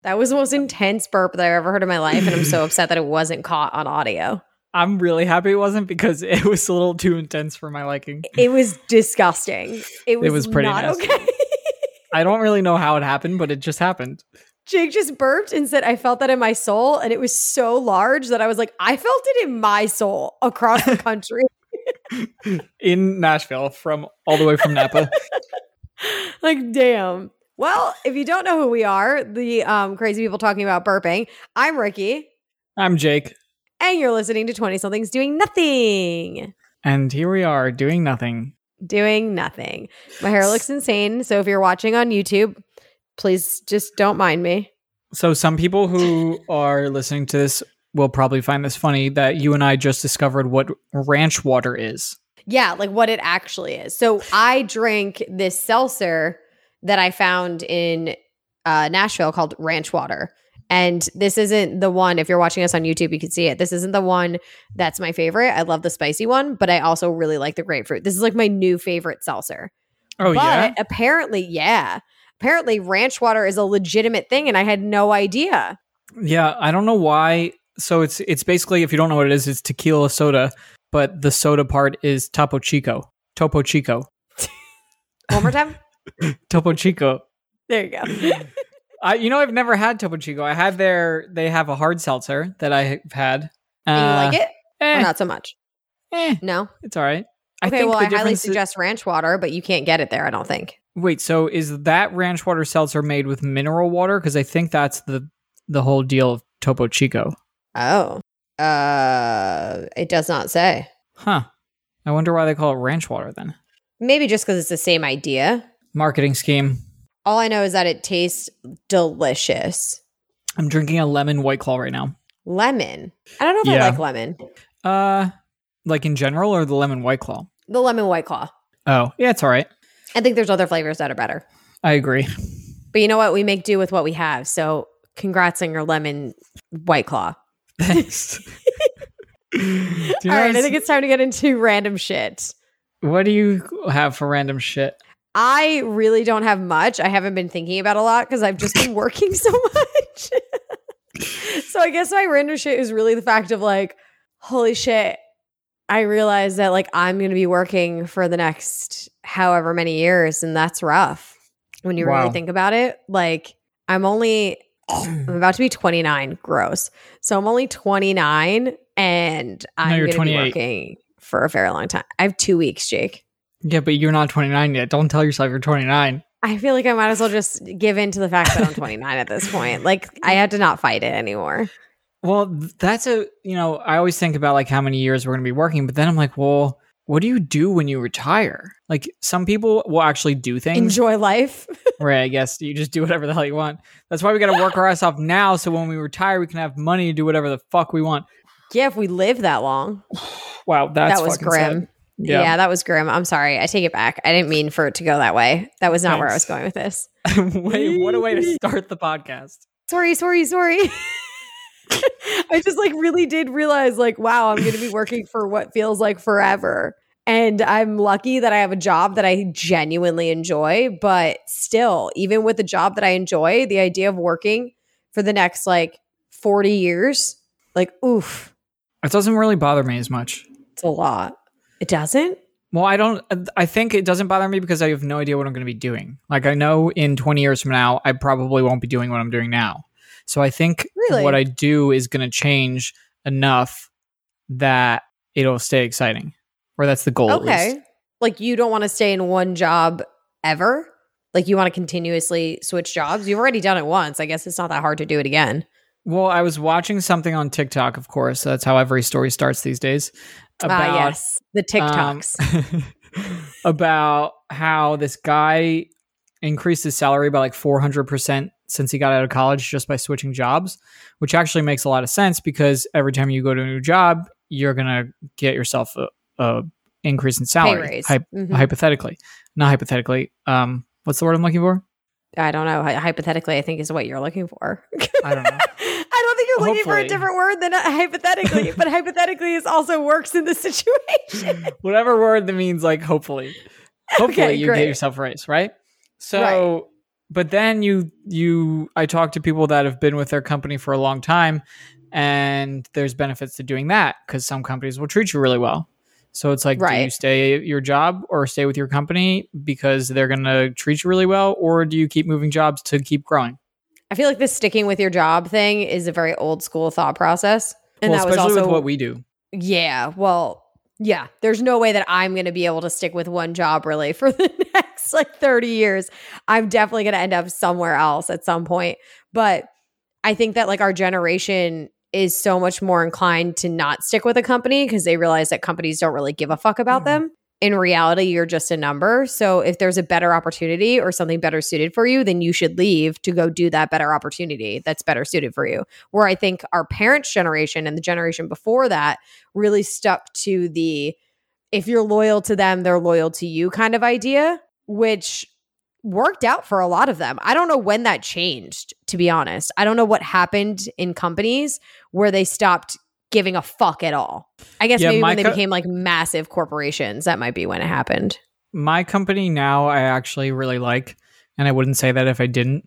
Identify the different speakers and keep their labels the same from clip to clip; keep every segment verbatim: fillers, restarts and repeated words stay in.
Speaker 1: That was the most intense burp that I've ever heard in my life, and I'm so upset that it wasn't caught on audio.
Speaker 2: I'm really happy it wasn't because it was a little too intense for my liking.
Speaker 1: It was disgusting. It was,
Speaker 2: it was pretty
Speaker 1: not
Speaker 2: nasty.
Speaker 1: okay.
Speaker 2: I don't really know how it happened, but it just happened.
Speaker 1: Jake just burped and said, I felt that in my soul, and it was so large that I was like, I felt it in my soul across the country.
Speaker 2: In Nashville, from all the way from Napa.
Speaker 1: Like, damn. Well, if you don't know who we are, the um, crazy people talking about burping, I'm Ricky.
Speaker 2: I'm Jake.
Speaker 1: And you're listening to twenty-somethings doing nothing.
Speaker 2: And here we are doing nothing.
Speaker 1: Doing nothing. My hair looks insane. So if you're watching on YouTube, please just don't mind me.
Speaker 2: So some people who are listening to this will probably find this funny that you and I just discovered what ranch water is.
Speaker 1: Yeah, like what it actually is. So I drink this seltzer that I found in uh, Nashville called Ranch Water. And this isn't the one, if you're watching us on YouTube, you can see it. This isn't the one that's my favorite. I love the spicy one, but I also really like the grapefruit. This is like my new favorite seltzer.
Speaker 2: Oh,
Speaker 1: but
Speaker 2: yeah?
Speaker 1: apparently, yeah. Apparently, ranch water is a legitimate thing, and I had no idea.
Speaker 2: Yeah, I don't know why. So it's it's basically, if you don't know what it is, it's tequila soda, but the soda part is Topo Chico. Topo Chico.
Speaker 1: One more time?
Speaker 2: Topo Chico.
Speaker 1: There you go.
Speaker 2: I, you know, I've never had Topo Chico. I had their, they have a hard seltzer that I've had.
Speaker 1: And you
Speaker 2: Uh,
Speaker 1: like it?
Speaker 2: eh,
Speaker 1: Or not so much?
Speaker 2: eh,
Speaker 1: No?
Speaker 2: it's all right.
Speaker 1: Okay, well,
Speaker 2: the
Speaker 1: I highly
Speaker 2: difference is-
Speaker 1: suggest ranch water, but you can't get it there, I don't think.
Speaker 2: Wait, so is that ranch water seltzer made with mineral water? Because I think that's the the whole deal of Topo Chico.
Speaker 1: Oh. Uh, it does not say.
Speaker 2: Huh. I wonder why they call it ranch water then.
Speaker 1: Maybe just because it's the same idea.
Speaker 2: Marketing scheme.
Speaker 1: All I know is that it tastes delicious.
Speaker 2: I'm drinking a lemon White Claw right now.
Speaker 1: Lemon. I don't know if
Speaker 2: Yeah.
Speaker 1: I like lemon.
Speaker 2: Uh, like in general or the lemon White Claw?
Speaker 1: The lemon White Claw.
Speaker 2: Oh, yeah, it's all right.
Speaker 1: I think there's other flavors that are better.
Speaker 2: I agree.
Speaker 1: But you know what? We make do with what we have. So congrats on your lemon White Claw.
Speaker 2: Thanks. Do you
Speaker 1: All right,
Speaker 2: know
Speaker 1: I think it's time to get into random shit.
Speaker 2: What do you have for random shit?
Speaker 1: I really don't have much. I haven't been thinking about a lot because I've just been working so much. So I guess my random shit is really the fact of like, holy shit, I realized that like I'm going to be working for the next however many years, and that's rough when you
Speaker 2: Wow.
Speaker 1: really think about it. Like I'm only, I'm about to be twenty-nine, gross. So I'm only twenty-nine and I'm
Speaker 2: you're
Speaker 1: going to be
Speaker 2: twenty-eight.
Speaker 1: working for a very long time. I have two weeks, Jake.
Speaker 2: Yeah, but you're not twenty-nine yet. Don't tell yourself you're twenty-nine.
Speaker 1: I feel like I might as well just give in to the fact that I'm twenty-nine at this point. Like I had to not fight it anymore.
Speaker 2: Well, th- that's a, you know, I always think about like how many years we're going to be working, but then I'm like, well, what do you do when you retire? Like some people will actually do things.
Speaker 1: Enjoy life.
Speaker 2: Right, I guess you just do whatever the hell you want. That's why we got to work our ass off now so when we retire, we can have money to do whatever the fuck we want.
Speaker 1: Yeah, if we live that long.
Speaker 2: Wow, that's
Speaker 1: that was
Speaker 2: fucking
Speaker 1: grim.
Speaker 2: sad.
Speaker 1: Yeah.
Speaker 2: Yeah.
Speaker 1: that was grim. I'm sorry. I take it back. I didn't mean for it to go that way. That was not where I was
Speaker 2: Thanks.
Speaker 1: going with this.
Speaker 2: Wait, what a way to start the podcast.
Speaker 1: Sorry, sorry, sorry. I just like really did realize like, wow, I'm going to be working for what feels like forever. And I'm lucky that I have a job that I genuinely enjoy. But still, even with the job that I enjoy, the idea of working for the next like forty years, like, oof,
Speaker 2: It doesn't really bother me as much.
Speaker 1: it's a lot. It doesn't?
Speaker 2: Well, I don't, I think it doesn't bother me because I have no idea what I'm going to be doing. Like I know in twenty years from now, I probably won't be doing what I'm doing now. So I think
Speaker 1: Really?
Speaker 2: what I do is going to change enough that it'll stay exciting. Or that's the goal. At
Speaker 1: Okay.
Speaker 2: least.
Speaker 1: Like you don't want to stay in one job ever? Like you want to continuously switch jobs? You've already done it once. I guess it's not that hard to do it again.
Speaker 2: Well, I was watching something on TikTok, of course. That's how every story starts these days.
Speaker 1: Ah, yes. The TikToks.
Speaker 2: um, about how this guy increased his salary by like four hundred percent since he got out of college just by switching jobs, which actually makes a lot of sense because every time you go to a new job, you're going to get yourself a, a increase in salary.
Speaker 1: raise.
Speaker 2: Hy-
Speaker 1: Mhm.
Speaker 2: Hypothetically. Not hypothetically. Um, what's the word I'm looking for?
Speaker 1: I don't know. Hy- Hypothetically, I think is what you're looking for.
Speaker 2: I don't know.
Speaker 1: I don't think you're looking for a
Speaker 2: Hopefully.
Speaker 1: different word than uh, hypothetically, but hypothetically is also works in the situation.
Speaker 2: Whatever word that means like hopefully. Hopefully
Speaker 1: Okay,
Speaker 2: you
Speaker 1: great.
Speaker 2: get yourself a raise, right? So but then you you I talk to people that have been with their company for a long time, and there's benefits to doing that because some companies will treat you really well. So it's like,
Speaker 1: Right.
Speaker 2: do you stay at your job or stay with your company because they're going to treat you really well, or do you keep moving jobs to keep growing?
Speaker 1: I feel like the sticking with your job thing is a very old school thought process. And
Speaker 2: well,
Speaker 1: that was
Speaker 2: especially
Speaker 1: also
Speaker 2: with what we do.
Speaker 1: Yeah, well, yeah, there's no way that I'm going to be able to stick with one job really for the next like thirty years. I'm definitely going to end up somewhere else at some point. But I think that like our generation is so much more inclined to not stick with a company because they realize that companies don't really give a fuck about
Speaker 2: Mm-hmm.
Speaker 1: them. In reality, you're just a number. So if there's a better opportunity or something better suited for you, then you should leave to go do that better opportunity that's better suited for you. Where I think our parents' generation and the generation before that really stuck to the if you're loyal to them, they're loyal to you kind of idea, which worked out for a lot of them. I don't know when that changed, to be honest. I don't know what happened in companies where they stopped giving a fuck at all. I guess
Speaker 2: Yeah,
Speaker 1: maybe
Speaker 2: my
Speaker 1: when they
Speaker 2: co-
Speaker 1: became like massive corporations, that might be when it happened.
Speaker 2: My company now I actually really like, and I wouldn't say that if I didn't.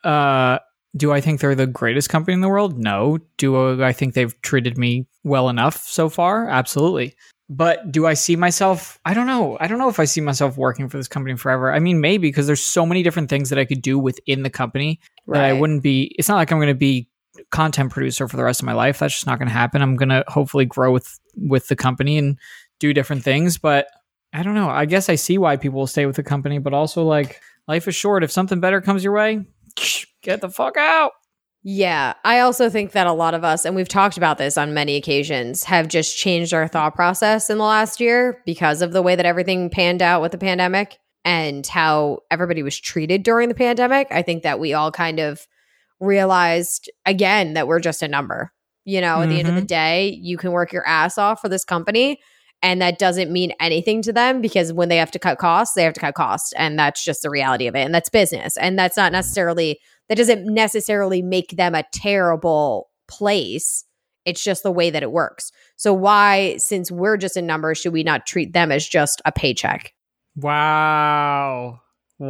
Speaker 2: Uh, do I think they're the greatest company in the world? No. Do I think they've treated me well enough so far? Absolutely. But do I see myself? I don't know. I don't know if I see myself working for this company forever. I mean, maybe because there's so many different things that I could do within the company that I
Speaker 1: Right.
Speaker 2: wouldn't be. It's not like I'm going to be content producer for the rest of my life. That's just not going to happen. I'm going to hopefully grow with with the company and do different things. But I don't know. I guess I see why people will stay with the company, but also like life is short. If something better comes your way, get the fuck out.
Speaker 1: Yeah, I also think that a lot of us, and we've talked about this on many occasions, have just changed our thought process in the last year because of the way that everything panned out with the pandemic and how everybody was treated during the pandemic. I think that we all kind of realized again that we're just a number. You know, at the end of the
Speaker 2: Mhm.
Speaker 1: day, you can work your ass off for this company, and that doesn't mean anything to them because when they have to cut costs, they have to cut costs. And that's just the reality of it. And that's business. And that's not necessarily, that doesn't necessarily make them a terrible place. It's just the way that it works. So why, since we're just a number, should we not treat them as just a paycheck?
Speaker 2: Wow.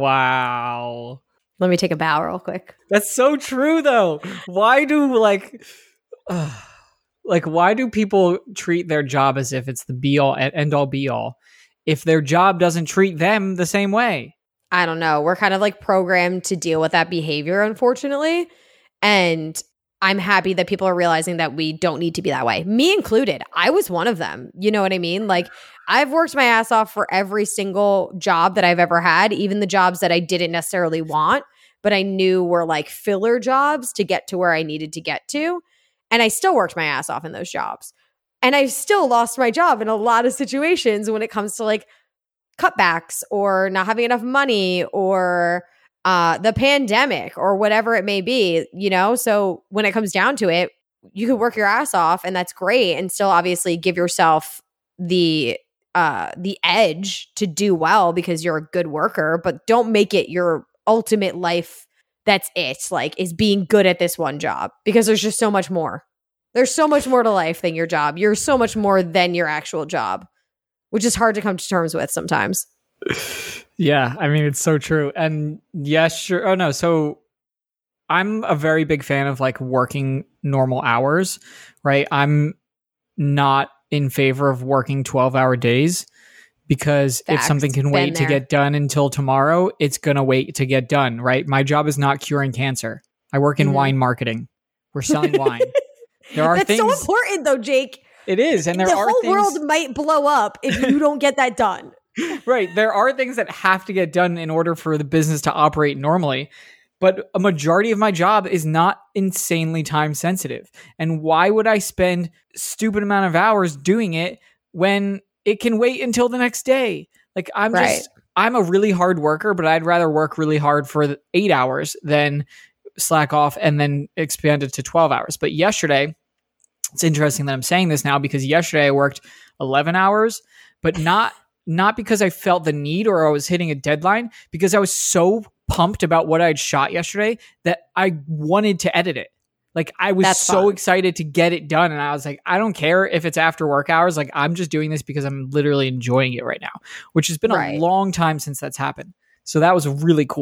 Speaker 2: Wow.
Speaker 1: Let me take a bow real quick.
Speaker 2: That's so true though. Why do like uh, like why do people treat their job as if it's the be all and end all be all if their job doesn't treat them the same way?
Speaker 1: I don't know. We're kind of like programmed to deal with that behavior, unfortunately. And I'm happy that people are realizing that we don't need to be that way. Me included. I was one of them. You know what I mean? Like, I've worked my ass off for every single job that I've ever had, even the jobs that I didn't necessarily want, but I knew were like filler jobs to get to where I needed to get to. And I still worked my ass off in those jobs. And I still lost my job in a lot of situations when it comes to like cutbacks or not having enough money or uh, the pandemic or whatever it may be, you know? So when it comes down to it, you can work your ass off and that's great and still obviously give yourself the uh, the edge to do well because you're a good worker, but don't make it your ultimate life. That's it, like, is being good at this one job because there's just so much more. There's so much more to life than your job. You're so much more than your actual job, which is hard to come to terms with sometimes.
Speaker 2: Yeah, I mean, it's so true. And yes, sure. Oh, no. So I'm a very big fan of like working normal hours, right? I'm not in favor of working twelve hour days because if
Speaker 1: Facts.
Speaker 2: something can
Speaker 1: Been
Speaker 2: wait to
Speaker 1: there.
Speaker 2: get done until tomorrow, it's going to wait to get done, right? My job is not curing cancer. I work in
Speaker 1: Mhm.
Speaker 2: wine marketing. We're selling wine. There are
Speaker 1: That's
Speaker 2: things.
Speaker 1: so important though, Jake.
Speaker 2: It is. And there
Speaker 1: The
Speaker 2: are
Speaker 1: whole
Speaker 2: things.
Speaker 1: world might blow up if you don't get that done.
Speaker 2: Right. There are things that have to get done in order for the business to operate normally. But a majority of my job is not insanely time sensitive. And why would I spend stupid amount of hours doing it when it can wait until the next day? Like I'm
Speaker 1: Right.
Speaker 2: just, I'm a really hard worker, but I'd rather work really hard for the eight hours than slack off and then expand it to twelve hours. But yesterday, it's interesting that I'm saying this now because yesterday I worked eleven hours, but not not because I felt the need or I was hitting a deadline, because I was so pumped about what I'd shot yesterday that I wanted to edit it. Like I was
Speaker 1: That's
Speaker 2: so
Speaker 1: fun.
Speaker 2: excited to get it done. And I was like, I don't care if it's after work hours. Like I'm just doing this because I'm literally enjoying it right now, which has been
Speaker 1: Right.
Speaker 2: a long time since that's happened. So that was really cool.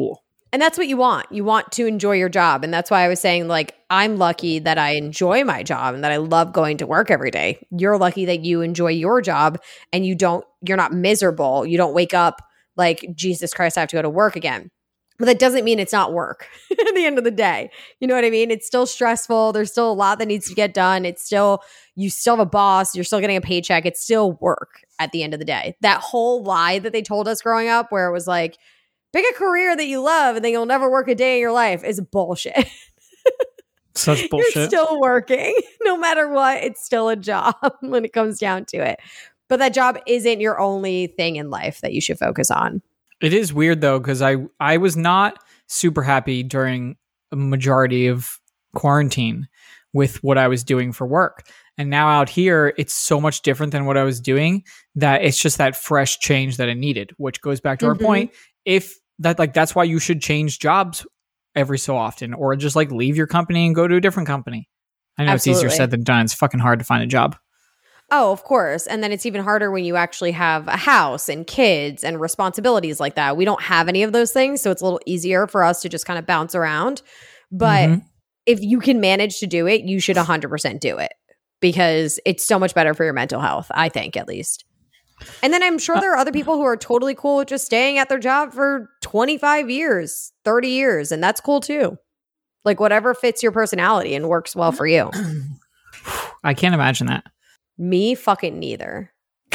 Speaker 1: And that's what you want. You want to enjoy your job. And that's why I was saying, like, I'm lucky that I enjoy my job and that I love going to work every day. You're lucky that you enjoy your job and you don't, you're not miserable. You don't wake up like, Jesus Christ, I have to go to work again. But that doesn't mean it's not work at the end of the day. You know what I mean? It's still stressful. There's still a lot that needs to get done. It's still, you still have a boss. You're still getting a paycheck. It's still work at the end of the day. That whole lie that they told us growing up where it was like, pick a career that you love and then you'll never work a day in your life is bullshit.
Speaker 2: Such bullshit.
Speaker 1: You're still working. No matter what, it's still a job when it comes down to it. But that job isn't your only thing in life that you should focus on.
Speaker 2: It is weird though, because I, I was not super happy during a majority of quarantine with what I was doing for work. And now out here, it's so much different than what I was doing that it's just that fresh change that I needed, which goes back to mm-hmm. our point. If that, like, that's why you should change jobs every so often, or just like leave your company and go to a different company. I know Absolutely. It's easier said than done. It's fucking hard to find a job.
Speaker 1: Oh, of course. And then it's even harder when you actually have a house and kids and responsibilities like that. We don't have any of those things. So it's a little easier for us to just kind of bounce around. But mm-hmm. if you can manage to do it, you should one hundred percent do it because it's so much better for your mental health, I think, at least. And then I'm sure there are other people who are totally cool with just staying at their job for twenty-five years, thirty years. And that's cool too. Like whatever fits your personality and works well for you.
Speaker 2: I can't imagine that.
Speaker 1: Me fucking neither.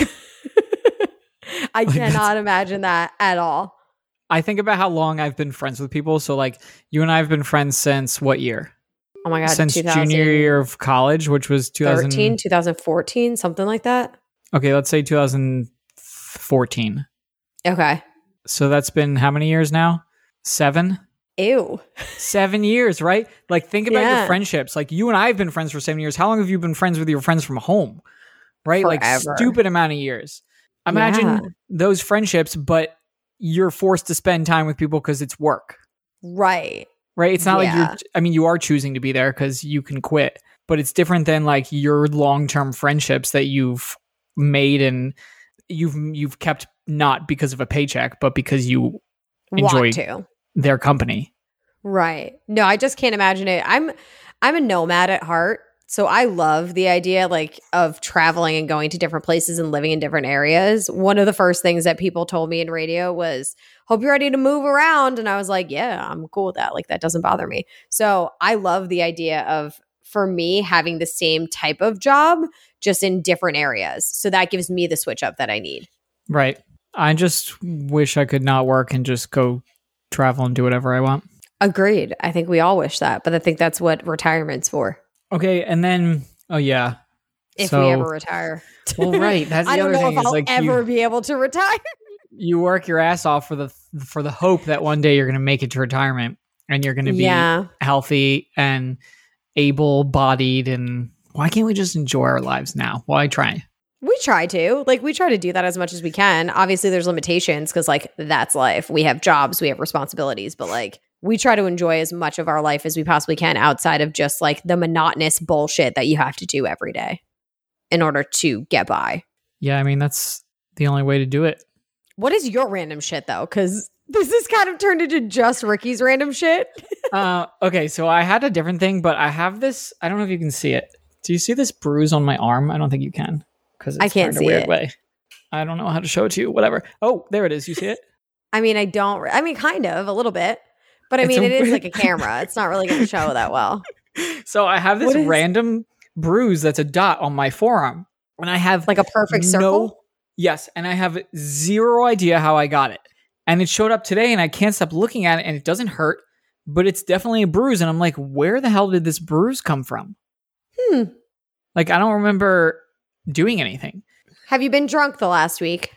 Speaker 1: I like cannot imagine that at all.
Speaker 2: I think about how long I've been friends with people. So like you and I have been friends since what year?
Speaker 1: Oh my God.
Speaker 2: Since junior year of college, which was two thousand
Speaker 1: thirteen, twenty fourteen, something like that.
Speaker 2: Okay, let's say two thousand fourteen.
Speaker 1: Okay.
Speaker 2: So that's been how many years now? Seven?
Speaker 1: Ew. Seven
Speaker 2: years, right? Like think about yeah. your friendships. Like you and I have been friends for seven years. How long have you been friends with your friends from home? Right?
Speaker 1: Forever.
Speaker 2: Like stupid amount of years. Imagine yeah. those friendships, but you're forced to spend time with people because it's work.
Speaker 1: Right.
Speaker 2: Right? It's not
Speaker 1: yeah.
Speaker 2: like you're, I mean, you are choosing to be there because you can quit, but it's different than like your long-term friendships that you've made and you've, you've kept not because of a paycheck, but because you enjoy
Speaker 1: Want to.
Speaker 2: Their company.
Speaker 1: Right. No, I just can't imagine it. I'm, I'm a nomad at heart. So I love the idea like of traveling and going to different places and living in different areas. One of the first things that people told me in radio was, hope you're ready to move around. And I was like, yeah, I'm cool with that. Like that doesn't bother me. So I love the idea of, for me, having the same type of job, just in different areas. So that gives me the switch up that I need.
Speaker 2: Right. I just wish I could not work and just go travel and do whatever I want.
Speaker 1: Agreed. I think we all wish that, but I think that's what retirement's for.
Speaker 2: Okay, and then oh yeah,
Speaker 1: if
Speaker 2: so,
Speaker 1: we ever retire.
Speaker 2: Well, right. That's the
Speaker 1: I don't
Speaker 2: other
Speaker 1: know
Speaker 2: thing.
Speaker 1: If I'll
Speaker 2: is like
Speaker 1: ever
Speaker 2: you,
Speaker 1: be able to retire.
Speaker 2: You work your ass off for the for the hope that one day you're going to make it to retirement and you're going to be
Speaker 1: yeah.
Speaker 2: healthy and able-bodied. And why can't we just enjoy our lives now? Why try?
Speaker 1: We try to. Like, we try to do that as much as we can. Obviously, there's limitations because, like, that's life. We have jobs, we have responsibilities, but, like, we try to enjoy as much of our life as we possibly can outside of just, like, the monotonous bullshit that you have to do every day in order to get by.
Speaker 2: Yeah, I mean, that's the only way to do it.
Speaker 1: What is your random shit, though? Because this is kind of turned into just Ricky's random shit.
Speaker 2: uh, okay, so I had a different thing, but I have this. I don't know if you can see it. Do you see this bruise on my arm? I don't think you can. Because
Speaker 1: I can't see
Speaker 2: a weird
Speaker 1: it.
Speaker 2: Way. I don't know how to show it to you. Whatever. Oh, there it is. You see it?
Speaker 1: I mean, I don't. I mean, kind of a little bit, but I it's mean, it weird... is like a camera. It's not really going to show that well.
Speaker 2: So I have this is... random bruise that's a dot on my forearm, and I have
Speaker 1: like a perfect
Speaker 2: no...
Speaker 1: circle.
Speaker 2: Yes, and I have zero idea how I got it, and it showed up today, and I can't stop looking at it, and it doesn't hurt, but it's definitely a bruise, and I'm like, where the hell did this bruise come from?
Speaker 1: Hmm.
Speaker 2: Like I don't remember doing anything.
Speaker 1: Have you been drunk the last week?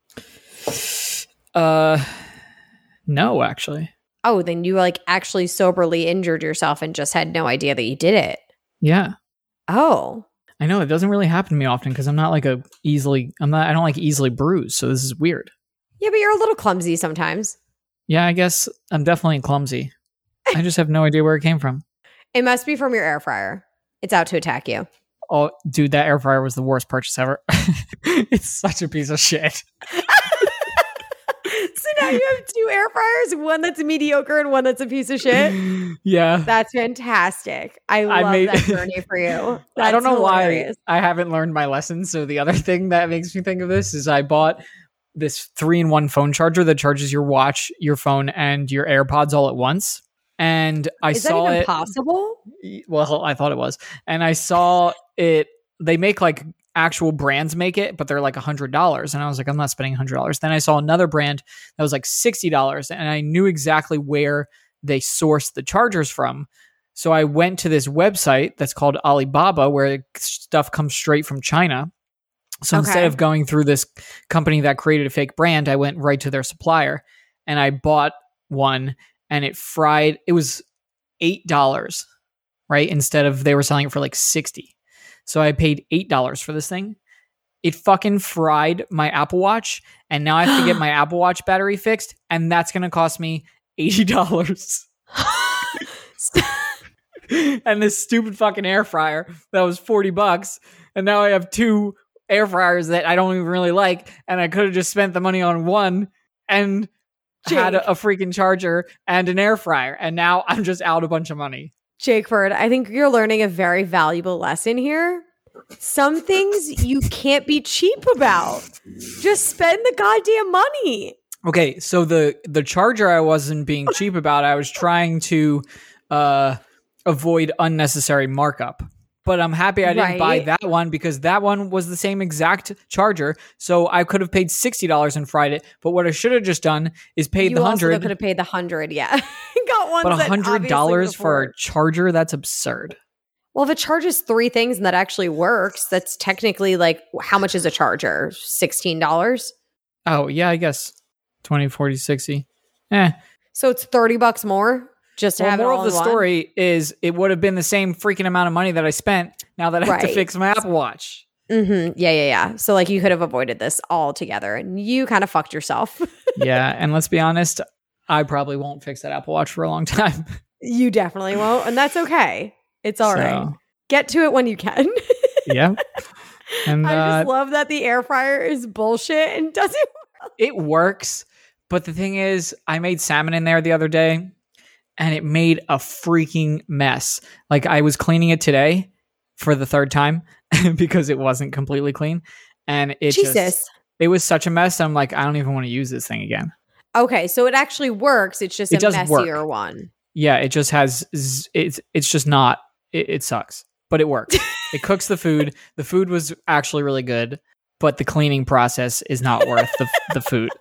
Speaker 2: Uh, no, actually.
Speaker 1: Oh, then you like actually soberly injured yourself and just had no idea that you did it.
Speaker 2: Yeah.
Speaker 1: Oh.
Speaker 2: I know it doesn't really happen to me often because I'm not like a easily, I'm not, I don't like easily bruised. So this is weird.
Speaker 1: Yeah, but you're a little clumsy sometimes.
Speaker 2: Yeah, I guess I'm definitely clumsy. I just have no idea where it came from.
Speaker 1: It must be from your air fryer. It's out to attack you.
Speaker 2: Oh, dude, that air fryer was the worst purchase ever. It's such a piece of shit.
Speaker 1: So now you have two air fryers, one that's mediocre and one that's a piece of shit.
Speaker 2: Yeah.
Speaker 1: That's fantastic. I love
Speaker 2: I made,
Speaker 1: that journey for you. That's
Speaker 2: I don't know
Speaker 1: hilarious.
Speaker 2: why I haven't learned my lesson. So the other thing that makes me think of this is I bought this three-in-one phone charger that charges your watch, your phone, and your AirPods all at once. And I
Speaker 1: is
Speaker 2: saw
Speaker 1: that even
Speaker 2: it.
Speaker 1: possible?
Speaker 2: Well, I thought it was. And I saw it. They make like actual brands make it, but they're like a hundred dollars. And I was like, I'm not spending a hundred dollars. Then I saw another brand that was like sixty dollars, and I knew exactly where they sourced the chargers from. So I went to this website that's called Alibaba, where stuff comes straight from China. So
Speaker 1: Okay.
Speaker 2: instead of going through this company that created a fake brand, I went right to their supplier and I bought one, and it fried. It was eight dollars, right? Instead of they were selling it for like sixty. So I paid eight dollars for this thing. It fucking fried my Apple Watch, and now I have to get my Apple Watch battery fixed, and that's going to cost me eighty dollars. And this stupid fucking air fryer that was forty bucks, and now I have two air fryers that I don't even really like, and I could have just spent the money on one and
Speaker 1: Jake.
Speaker 2: had a, a freaking charger and an air fryer, and now I'm just out a bunch of money.
Speaker 1: Jake Ford, I think you're learning a very valuable lesson here. Some things you can't be cheap about. Just spend the goddamn money.
Speaker 2: Okay, so the the charger I wasn't being cheap about. I was trying to uh, avoid unnecessary markup. But I'm happy I didn't
Speaker 1: Right.
Speaker 2: buy that one, because that one was the same exact charger. So I could have paid sixty dollars and fried it. But what I should have just done is paid
Speaker 1: You
Speaker 2: the
Speaker 1: also
Speaker 2: hundred.
Speaker 1: could have paid the hundred, yeah. Got one.
Speaker 2: But a hundred dollars for a charger? That's absurd.
Speaker 1: Well, if it charges three things and that actually works, that's technically like, how much is a charger? sixteen dollars?
Speaker 2: Oh, yeah, I guess. twenty, forty, sixty. Eh.
Speaker 1: So it's thirty bucks more just to
Speaker 2: Well,
Speaker 1: have it
Speaker 2: more
Speaker 1: all
Speaker 2: of the
Speaker 1: in one?
Speaker 2: story is it would have been the same freaking amount of money that I spent now that I have to
Speaker 1: Right.
Speaker 2: fix my Apple Watch.
Speaker 1: Mm-hmm. Yeah, yeah, yeah. So like you could have avoided this altogether, and you kind of fucked yourself.
Speaker 2: Yeah, and let's be honest, I probably won't fix that Apple Watch for a long time.
Speaker 1: You definitely won't, and that's okay. It's all
Speaker 2: So,
Speaker 1: right. Get to it when you can.
Speaker 2: Yeah. And
Speaker 1: I
Speaker 2: uh,
Speaker 1: just love that the air fryer is bullshit and doesn't.
Speaker 2: it works, but the thing is, I made salmon in there the other day, and it made a freaking mess. Like, I was cleaning it today for the third time because it wasn't completely clean, and it
Speaker 1: Jesus.
Speaker 2: just it was such a mess. I'm like, I don't even want to use this thing again.
Speaker 1: Okay, so it actually works. It's just
Speaker 2: It
Speaker 1: a
Speaker 2: does
Speaker 1: messier
Speaker 2: work.
Speaker 1: one.
Speaker 2: Yeah, it just has z- it's it's just not it, it sucks, but it works. It cooks the food. The food was actually really good, but the cleaning process is not worth the the food.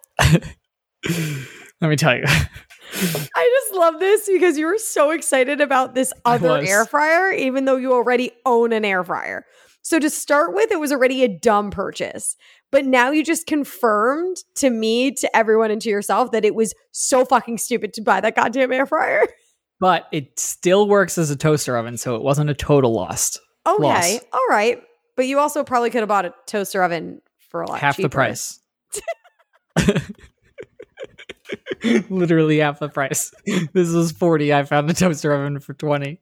Speaker 2: Let me tell you.
Speaker 1: I just love this because you were so excited about this
Speaker 2: I
Speaker 1: other
Speaker 2: was.
Speaker 1: air fryer, even though you already own an air fryer. So to start with, it was already a dumb purchase. But now you just confirmed to me, to everyone, and to yourself that it was so fucking stupid to buy that goddamn air fryer.
Speaker 2: But it still works as a toaster oven, so it wasn't a total loss.
Speaker 1: Okay,
Speaker 2: Loss.
Speaker 1: all right. But you also probably could have bought a toaster oven for a lot
Speaker 2: Half
Speaker 1: cheaper.
Speaker 2: the price. Literally half the price. This was forty. I found a toaster oven for twenty.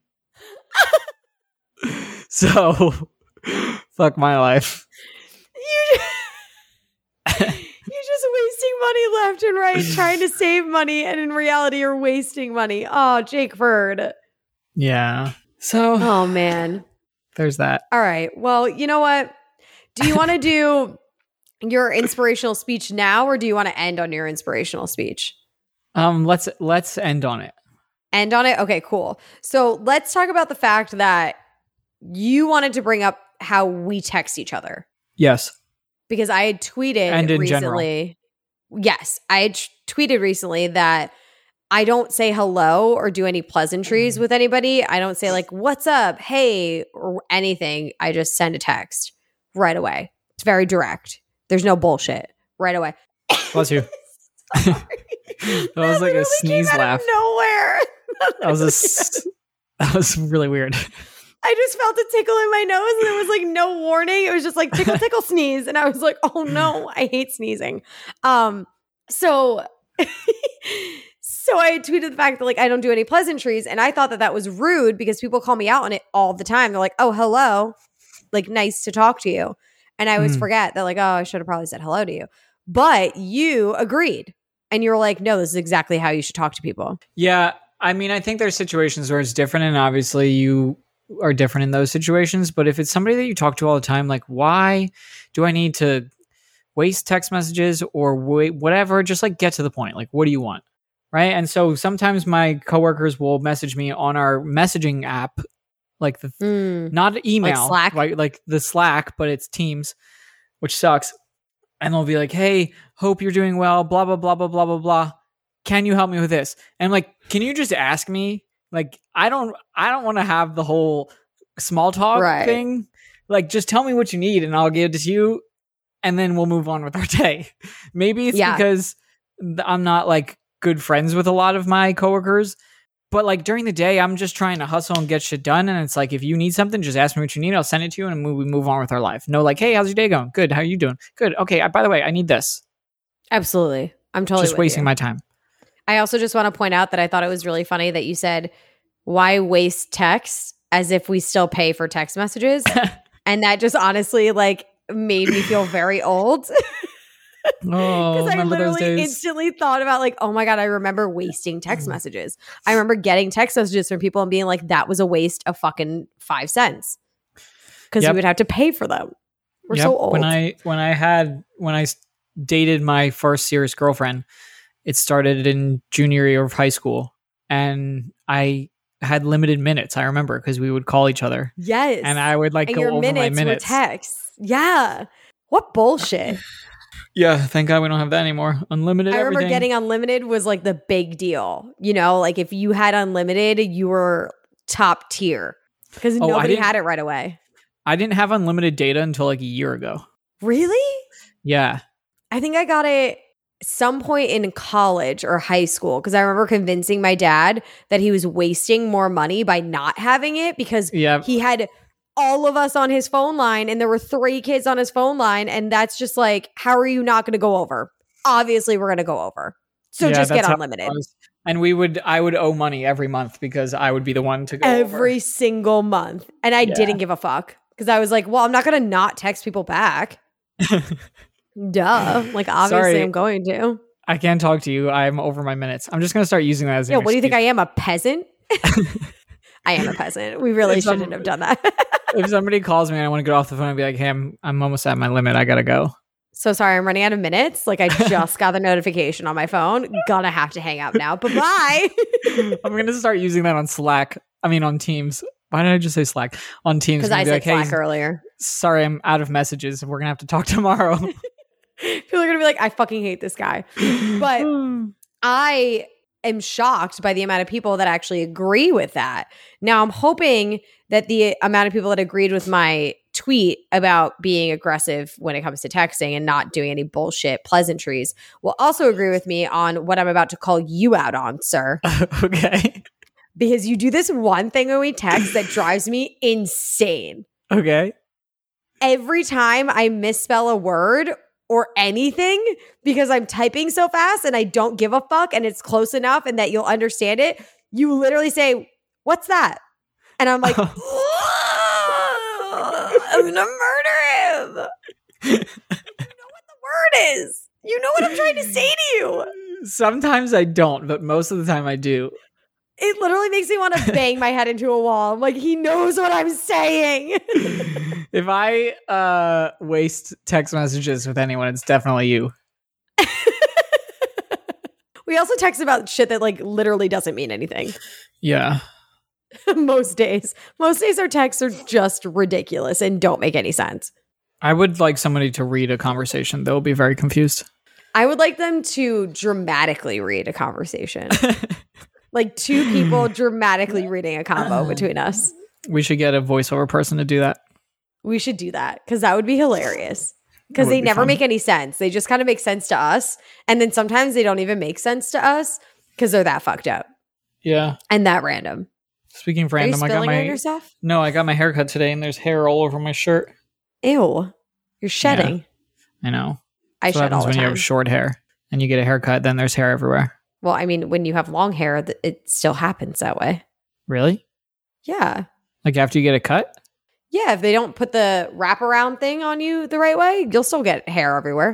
Speaker 2: So, fuck my life.
Speaker 1: You just, you're just wasting money left and right, trying to save money, and in reality, you're wasting money. Oh, Jake Ford.
Speaker 2: Yeah. So,
Speaker 1: Oh man.
Speaker 2: there's that.
Speaker 1: All right. Well, you know what? Do you want to do your inspirational speech now, or do you want to end on your inspirational speech?
Speaker 2: Um, let's let's end on it.
Speaker 1: End on it? Okay, cool. So let's talk about the fact that you wanted to bring up how we text each other.
Speaker 2: Yes.
Speaker 1: Because I had tweeted
Speaker 2: And in
Speaker 1: recently. Yes, I had t- tweeted recently that I don't say hello or do any pleasantries with anybody. I don't say like, what's up? Hey, or anything. I just send a text right away. It's very direct. There's no bullshit right away.
Speaker 2: Bless you. That was like a
Speaker 1: literally
Speaker 2: sneeze
Speaker 1: came out
Speaker 2: laugh.
Speaker 1: of nowhere.
Speaker 2: That was a s- that was really weird.
Speaker 1: I just felt a tickle in my nose and there was like no warning. It was just like tickle, tickle, sneeze. And I was like, oh no, I hate sneezing. Um, so, so I tweeted the fact that like I don't do any pleasantries. And I thought that that was rude because people call me out on it all the time. They're like, oh, hello. Like, nice to talk to you. And I always
Speaker 2: Mm.
Speaker 1: forget that like, oh, I should have probably said hello to you. But you agreed. And you're like, no, this is exactly how you should talk to people.
Speaker 2: Yeah. I mean, I think there's situations where it's different, and obviously you are different in those situations. But if it's somebody that you talk to all the time, like, why do I need to waste text messages or wait, whatever? Just like get to the point. Like, what do you want? Right. And so sometimes my coworkers will message me on our messaging app, like the
Speaker 1: Mm.
Speaker 2: not email,
Speaker 1: Like Slack?
Speaker 2: right? Like the Slack, but it's Teams, which sucks. And they'll be like, hey, hope you're doing well, blah, blah, blah, blah, blah, blah, blah. Can you help me with this? And I'm like, can you just ask me? Like, I don't, I don't want to have the whole small talk
Speaker 1: Right.
Speaker 2: thing. Like, just tell me what you need and I'll give it to you. And then we'll move on with our day. Maybe it's
Speaker 1: Yeah.
Speaker 2: because th- I'm not like good friends with a lot of my coworkers. But like during the day, I'm just trying to hustle and get shit done. And it's like, if you need something, just ask me what you need. I'll send it to you and we move on with our life. No, like, hey, how's your day going? Good. How are you doing? Good. Okay. I, by the way, I need this.
Speaker 1: Absolutely. I'm totally
Speaker 2: Just
Speaker 1: with
Speaker 2: wasting
Speaker 1: you.
Speaker 2: my time.
Speaker 1: I also just want to point out that I thought it was really funny that you said, why waste text as if we still pay for text messages? And that just honestly like made me feel very old.
Speaker 2: Oh,
Speaker 1: Because I
Speaker 2: remember those
Speaker 1: literally
Speaker 2: days?
Speaker 1: instantly thought about like, oh my God, I remember wasting text messages. I remember getting text messages from people and being like, that was a waste of fucking five cents. Because
Speaker 2: Yep.
Speaker 1: we would have to pay for them. We're
Speaker 2: Yep.
Speaker 1: so old.
Speaker 2: When I when I had when I s- dated my first serious girlfriend, it started in junior year of high school, and I had limited minutes. I remember because we would call each other,
Speaker 1: yes.
Speaker 2: and I would like
Speaker 1: and
Speaker 2: go
Speaker 1: your
Speaker 2: over
Speaker 1: minutes,
Speaker 2: my minutes.
Speaker 1: were texts. Yeah. What bullshit.
Speaker 2: Yeah, thank God we don't have that anymore. Unlimited.
Speaker 1: I remember
Speaker 2: everything.
Speaker 1: getting unlimited was like the big deal. You know, like if you had unlimited, you were top tier because
Speaker 2: Oh, I
Speaker 1: nobody
Speaker 2: didn't-
Speaker 1: had it right away.
Speaker 2: I didn't have unlimited data until like a year ago.
Speaker 1: Really?
Speaker 2: Yeah.
Speaker 1: I think I got it some point in college or high school because I remember convincing my dad that he was wasting more money by not having it because
Speaker 2: Yeah.
Speaker 1: he had all of us on his phone line and there were three kids on his phone line. And that's just like, how are you not going to go over? Obviously, we're going to go over. So
Speaker 2: Yeah,
Speaker 1: just
Speaker 2: that's
Speaker 1: get
Speaker 2: how it
Speaker 1: unlimited.
Speaker 2: was. And we would, I would owe money every month because I would be the one to go
Speaker 1: Every single month. And I
Speaker 2: Yeah.
Speaker 1: didn't give a fuck because I was like, well, I'm not going to not text people back.
Speaker 2: over.
Speaker 1: Duh. Like, obviously,
Speaker 2: Sorry.
Speaker 1: I'm going to.
Speaker 2: I can't talk to you. I'm over my minutes. I'm just gonna start using that as.
Speaker 1: Yeah, what do you think I am, a peasant? I am a peasant. We really
Speaker 2: If some-
Speaker 1: shouldn't have done that.
Speaker 2: If somebody calls me and I want to get off the phone and be like, "Hey, I'm I'm almost at my limit. I gotta go."
Speaker 1: So sorry, I'm running out of minutes. Like I just got the notification on my phone. Gonna have to hang up now. Bye bye.
Speaker 2: I'm gonna start using that on Slack. I mean, on Teams. Why did I just say Slack? On Teams.
Speaker 1: Because
Speaker 2: I'm
Speaker 1: I
Speaker 2: gonna
Speaker 1: said
Speaker 2: be like,
Speaker 1: Slack
Speaker 2: hey,
Speaker 1: earlier.
Speaker 2: sorry, I'm out of messages. We're gonna have to talk tomorrow.
Speaker 1: People are gonna be like, I fucking hate this guy. But I am shocked by the amount of people that actually agree with that. Now, I'm hoping that the amount of people that agreed with my tweet about being aggressive when it comes to texting and not doing any bullshit pleasantries will also agree with me on what I'm about to call you out on, sir.
Speaker 2: Okay.
Speaker 1: Because you do this one thing when we text that drives me insane.
Speaker 2: Okay.
Speaker 1: Every time I misspell a word or anything because I'm typing so fast and I don't give a fuck and it's close enough and that you'll understand it, you literally say, "What's that?" And I'm like, I'm gonna murder him. You know what the word is. You know what I'm trying to say to you.
Speaker 2: Sometimes I don't, but most of the time I do.
Speaker 1: It literally makes me want to bang my head into a wall. I'm like, he knows what I'm saying.
Speaker 2: If I uh, waste text messages with anyone, it's definitely you.
Speaker 1: We also text about shit that like literally doesn't mean anything.
Speaker 2: Yeah.
Speaker 1: Most days. Most days our texts are just ridiculous and don't make any sense.
Speaker 2: I would like somebody to read a conversation. They'll be very confused.
Speaker 1: I would like them to dramatically read a conversation. Like two people dramatically reading a convo between us.
Speaker 2: We should get a voiceover person to do that.
Speaker 1: We should do that because that would be hilarious. Because
Speaker 2: That would
Speaker 1: they
Speaker 2: be
Speaker 1: never
Speaker 2: fun.
Speaker 1: make any sense. They just kind of make sense to us. And then sometimes they don't even make sense to us because they're that fucked up
Speaker 2: Yeah.
Speaker 1: and that random.
Speaker 2: Speaking of
Speaker 1: Are you
Speaker 2: random, I got
Speaker 1: spilling on
Speaker 2: my
Speaker 1: yourself?
Speaker 2: no, I got my haircut today, and there's hair all over my shirt.
Speaker 1: Ew. You're shedding.
Speaker 2: I know.
Speaker 1: I
Speaker 2: That's what
Speaker 1: shed all
Speaker 2: happens
Speaker 1: the
Speaker 2: when
Speaker 1: time.
Speaker 2: you have short hair and you get a haircut. Then there's hair everywhere.
Speaker 1: Well, I mean, when you have long hair, th- it still happens that way.
Speaker 2: Really?
Speaker 1: Yeah.
Speaker 2: Like after you get a cut?
Speaker 1: Yeah. If they don't put the wraparound thing on you the right way, you'll still get hair everywhere.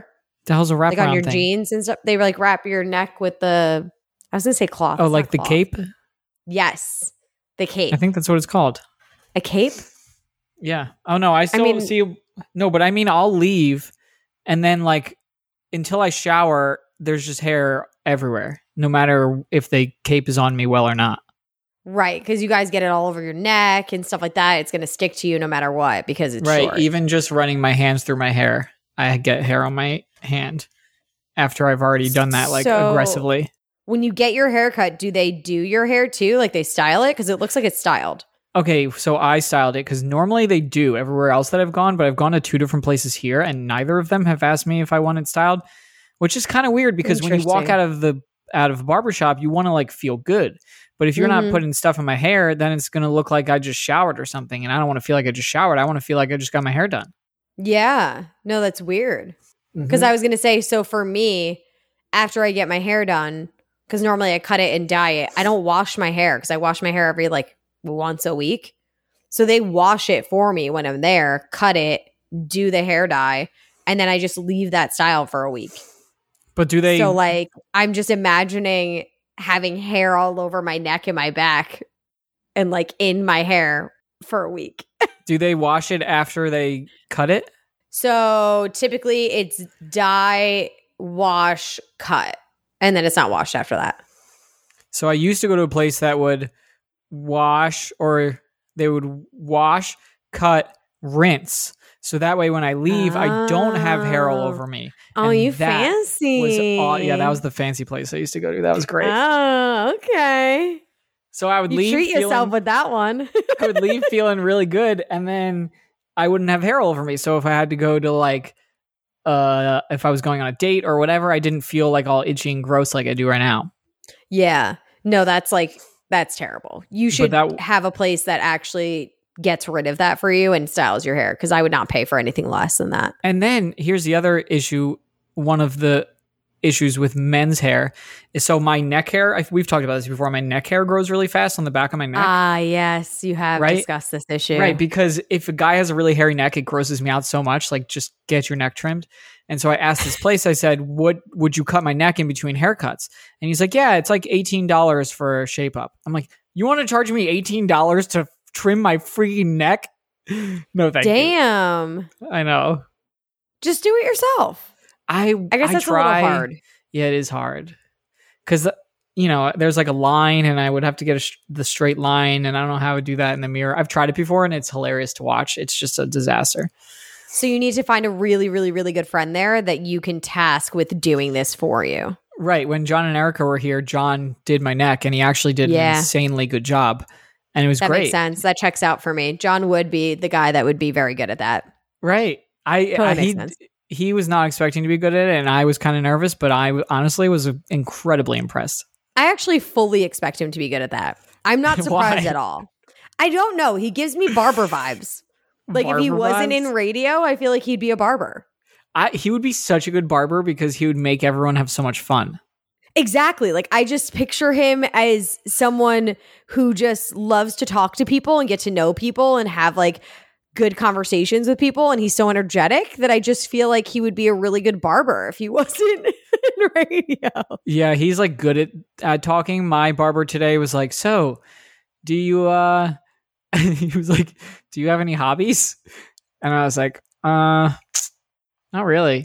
Speaker 2: The hell's a wrap
Speaker 1: like on
Speaker 2: around
Speaker 1: your
Speaker 2: thing?
Speaker 1: jeans and stuff. They like wrap your neck with the. I was gonna say cloth.
Speaker 2: Oh,
Speaker 1: It's
Speaker 2: like
Speaker 1: not
Speaker 2: the
Speaker 1: cloth.
Speaker 2: cape?
Speaker 1: Yes, the cape.
Speaker 2: I think that's what it's called.
Speaker 1: A cape.
Speaker 2: Yeah. Oh no, I still
Speaker 1: mean-
Speaker 2: see. No, but I mean, I'll leave, and then like until I shower, there's just hair everywhere, no matter if the cape is on me well or not.
Speaker 1: Right, because you guys get it all over your neck and stuff like that. It's going to stick to you no matter what because it's
Speaker 2: Right.
Speaker 1: short.
Speaker 2: Even just running my hands through my hair, I get hair on my hand after I've already done that like
Speaker 1: So-
Speaker 2: aggressively.
Speaker 1: When you get your hair cut, do they do your hair too? Like they style it? Because it looks like it's styled.
Speaker 2: Okay, so I styled it because normally they do everywhere else that I've gone, but I've gone to two different places here, and neither of them have asked me if I want it styled, which is kind of weird because when you walk
Speaker 1: Interesting.
Speaker 2: out of the out of a barbershop, you want to like feel good. But if you're
Speaker 1: Mhm.
Speaker 2: not putting stuff in my hair, then it's going to look like I just showered or something, and I don't want to feel like I just showered. I want to feel like I just got my hair done.
Speaker 1: Yeah. No, that's weird. Because I was going to say, so for me, after I get my hair done, because normally I cut it and dye it, I don't wash my hair because I wash my hair every like once a week. So they wash it for me when I'm there, cut it, do the hair dye, and then I just leave that style for a week.
Speaker 2: But do they?
Speaker 1: So like I'm just imagining having hair all over my neck and my back and like in my hair for a week.
Speaker 2: do they wash it after they cut it?
Speaker 1: So typically it's dye, wash, cut, and then it's not washed after that.
Speaker 2: So I used to go to a place that would wash, or they would wash, cut, rinse. So that way when I leave, I don't have hair all
Speaker 1: Oh.
Speaker 2: over me.
Speaker 1: Oh,
Speaker 2: And
Speaker 1: you
Speaker 2: that
Speaker 1: fancy.
Speaker 2: Was all, yeah, that was the fancy place I used to go to. That was great.
Speaker 1: Oh, okay.
Speaker 2: So I would
Speaker 1: You
Speaker 2: leave
Speaker 1: treat
Speaker 2: feeling,
Speaker 1: yourself with that one.
Speaker 2: I would leave feeling really good, and then I wouldn't have hair all over me. So if I had to go to like, uh, if I was going on a date or whatever, I didn't feel like all itchy and gross like I do right now.
Speaker 1: Yeah. No, that's like, that's terrible. You should
Speaker 2: that-
Speaker 1: have a place that actually gets rid of that for you and styles your hair because I would not pay for anything less than that.
Speaker 2: And then here's the other issue. One of the issues with men's hair is so my neck hair, I, we've talked about this before, my neck hair grows really fast on the back of my neck.
Speaker 1: Ah, yes. You have
Speaker 2: Right?
Speaker 1: discussed this issue.
Speaker 2: Right, because if a guy has a really hairy neck, it grosses me out so much. Like, just get your neck trimmed. And so I asked this place, I said, "What would you cut my neck in between haircuts?" And he's like, "Yeah, it's like eighteen dollars for a shape up." I'm like, "You want to charge me eighteen dollars to trim my freaking neck?" No, thank
Speaker 1: Damn.
Speaker 2: you. I know.
Speaker 1: Just do it yourself.
Speaker 2: I
Speaker 1: I guess
Speaker 2: I
Speaker 1: that's
Speaker 2: try.
Speaker 1: a little hard.
Speaker 2: Yeah, it is hard because you know there's like a line, and I would have to get a sh- the straight line, and I don't know how I would do that in the mirror. I've tried it before, and it's hilarious to watch. It's just a disaster.
Speaker 1: So you need to find a really, really, really good friend there that you can task with doing this for you.
Speaker 2: Right. When John and Erica were here, John did my neck, and he actually did
Speaker 1: Yeah.
Speaker 2: an insanely good job, and it was
Speaker 1: That
Speaker 2: great.
Speaker 1: makes sense. That checks out for me. John would be the guy that would be very good at that.
Speaker 2: Right. I,
Speaker 1: Totally
Speaker 2: I
Speaker 1: makes
Speaker 2: he
Speaker 1: sense.
Speaker 2: he was not expecting to be good at it, and I was kind of nervous, but I w- honestly was incredibly impressed.
Speaker 1: I actually fully expect him to be good at that. I'm not surprised
Speaker 2: Why?
Speaker 1: at all. I don't know. He gives me barber vibes. Like if he
Speaker 2: Barber
Speaker 1: wasn't
Speaker 2: vibes?
Speaker 1: in radio, I feel like he'd be a barber.
Speaker 2: I, he would be such a good barber because he would make everyone have so much fun.
Speaker 1: Exactly. Like I just picture him as someone who just loves to talk to people and get to know people and have like good conversations with people. And he's so energetic that I just feel like he would be a really good barber if he wasn't in radio.
Speaker 2: Yeah, he's like good at, at talking. My barber today was like, "So, do you uh he was like, "Do you have any hobbies?" And I was like, "Uh, not really."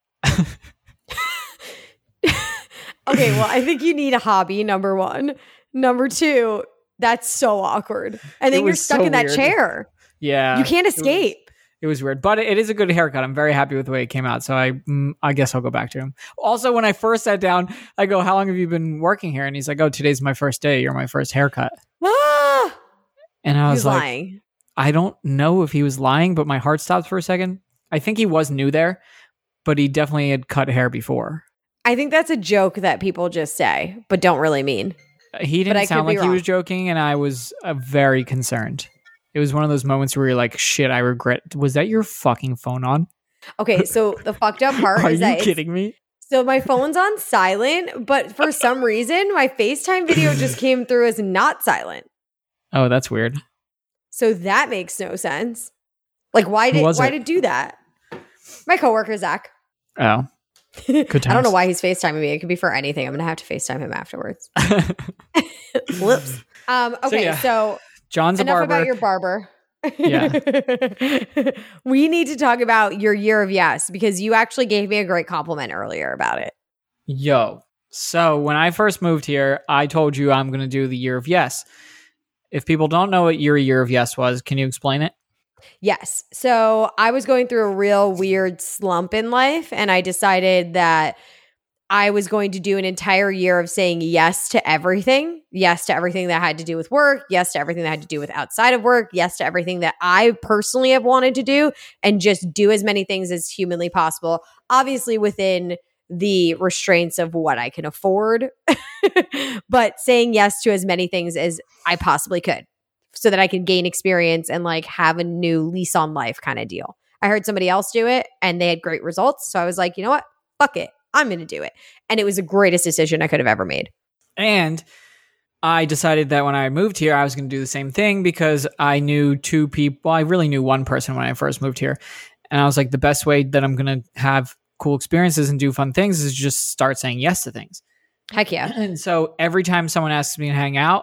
Speaker 1: Okay, well, I think you need a hobby, number one. Number two, that's so awkward. And
Speaker 2: It
Speaker 1: then you're
Speaker 2: was
Speaker 1: stuck
Speaker 2: so
Speaker 1: in that
Speaker 2: weird.
Speaker 1: chair.
Speaker 2: Yeah.
Speaker 1: You can't
Speaker 2: it was-
Speaker 1: escape.
Speaker 2: It was weird, but it is a good haircut. I'm very happy with the way it came out. So I, mm, I guess I'll go back to him. Also, when I first sat down, I go, "How long have you been working here?" And he's like, "Oh, today's my first day. You're my first haircut."
Speaker 1: Ah!
Speaker 2: And I
Speaker 1: He
Speaker 2: was
Speaker 1: was
Speaker 2: like,
Speaker 1: lying.
Speaker 2: I don't know if he was lying, but my heart stopped for a second. I think he was new there, but he definitely had cut hair before.
Speaker 1: I think that's a joke that people just say, but don't really mean.
Speaker 2: Uh, He didn't
Speaker 1: I could
Speaker 2: sound
Speaker 1: be
Speaker 2: like he
Speaker 1: wrong.
Speaker 2: was joking, and I was uh, very concerned. It was one of those moments where you're like, "Shit, I regret." Was that your fucking phone on?
Speaker 1: Okay, so the fucked up part
Speaker 2: Are
Speaker 1: is
Speaker 2: you
Speaker 1: that it's-
Speaker 2: kidding me?
Speaker 1: so my phone's on silent, but for some reason my FaceTime video just came through as not silent.
Speaker 2: Oh, that's weird.
Speaker 1: So that makes no sense. Like why
Speaker 2: Who
Speaker 1: did
Speaker 2: was
Speaker 1: why
Speaker 2: it?
Speaker 1: did it do that? My coworker Zach.
Speaker 2: Oh, Good times.
Speaker 1: I don't know why he's FaceTiming me. It could be for anything. I'm going to have to FaceTime him afterwards. Whoops. Um, okay, so,
Speaker 2: yeah.
Speaker 1: so
Speaker 2: John's a
Speaker 1: enough
Speaker 2: barber.
Speaker 1: about your barber.
Speaker 2: Yeah.
Speaker 1: We need to talk about your year of yes, because you actually gave me a great compliment earlier about it.
Speaker 2: Yo. So when I first moved here, I told you I'm going to do the year of yes. If people don't know what your year of yes was, can you explain it?
Speaker 1: Yes. So I was going through a real weird slump in life, and I decided that I was going to do an entire year of saying yes to everything. Yes to everything that had to do with work. Yes to everything that had to do with outside of work. Yes to everything that I personally have wanted to do, and just do as many things as humanly possible. Obviously within the restraints of what I can afford, but saying yes to as many things as I possibly could so that I can gain experience and like have a new lease on life kind of deal. I heard somebody else do it and they had great results. So I was like, you know what? Fuck it. I'm going to do it. And it was the greatest decision I could have ever made.
Speaker 2: And I decided that when I moved here, I was going to do the same thing because I knew two people. Well, I really knew one person when I first moved here. And I was like, the best way that I'm going to have cool experiences and do fun things is just start saying yes to things.
Speaker 1: Heck yeah.
Speaker 2: And so every time someone asks me to hang out,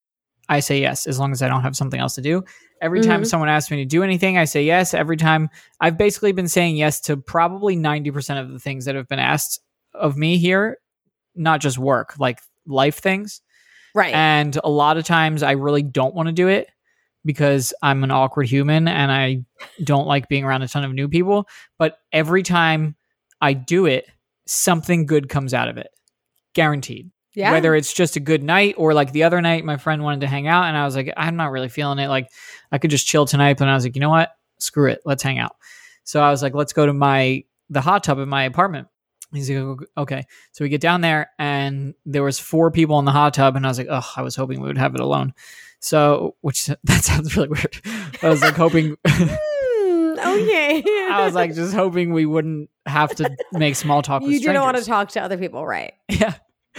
Speaker 2: I say yes, as long as I don't have something else to do. Every time
Speaker 1: Mhm.
Speaker 2: someone asks me to do anything, I say yes. Every time I've basically been saying yes to probably ninety percent of the things that have been asked of me here, not just work, like life things.
Speaker 1: Right.
Speaker 2: And a lot of times I really don't want to do it because I'm an awkward human and I don't like being around a ton of new people. But every time I do it, something good comes out of it. Guaranteed.
Speaker 1: Yeah.
Speaker 2: Whether it's just a good night or like the other night, my friend wanted to hang out and I was like, I'm not really feeling it. Like I could just chill tonight. But I was like, you know what? Screw it. Let's hang out. So I was like, let's go to my, the hot tub in my apartment. He's like, okay. So we get down there and there was four people in the hot tub and I was like, oh, I was hoping we would have it alone. So, which that sounds really weird. I was like hoping,
Speaker 1: Mm, okay.
Speaker 2: I was like just hoping we wouldn't have to make small talk with
Speaker 1: You
Speaker 2: strangers.
Speaker 1: didn't want to talk to other people, right?
Speaker 2: Yeah.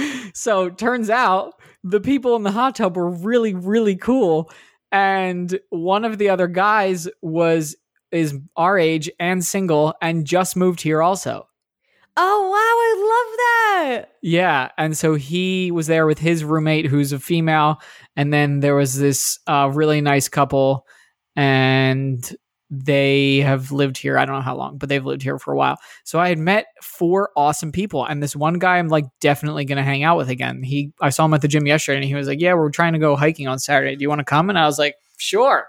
Speaker 2: So turns out the people in the hot tub were really, really cool. And one of the other guys was is our age and single and just moved here also.
Speaker 1: Oh, wow. I love that.
Speaker 2: Yeah. And so he was there with his roommate who's a female. And then there was this uh, really nice couple and they have lived here. I don't know how long, but they've lived here for a while. So I had met four awesome people. And this one guy I'm like definitely going to hang out with again. He, I saw him at the gym yesterday and he was like, yeah, we're trying to go hiking on Saturday. Do you want to come? And I was like, sure.